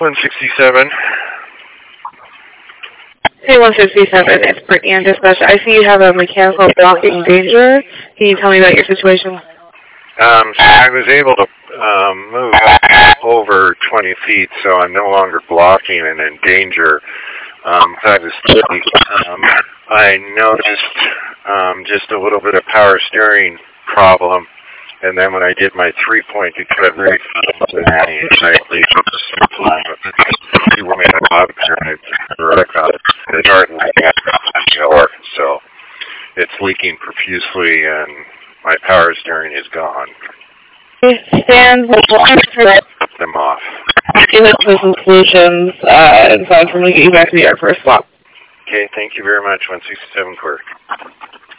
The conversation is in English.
167. Hey, 167, it's Brittany on dispatch. I see you have a mechanical blocking danger. Can you tell me about your situation? So I was able to move over 20 feet, so I'm no longer blocking and in danger. I noticed just a little bit of power steering problem, and then when I did my 3-point, it cut very tightly. So it's leaking profusely, and my power steering is gone. Stand Them off. give us some solutions, and so I'm going to get you back to the yard for a swap. Okay, thank you very much. 167 Quirk.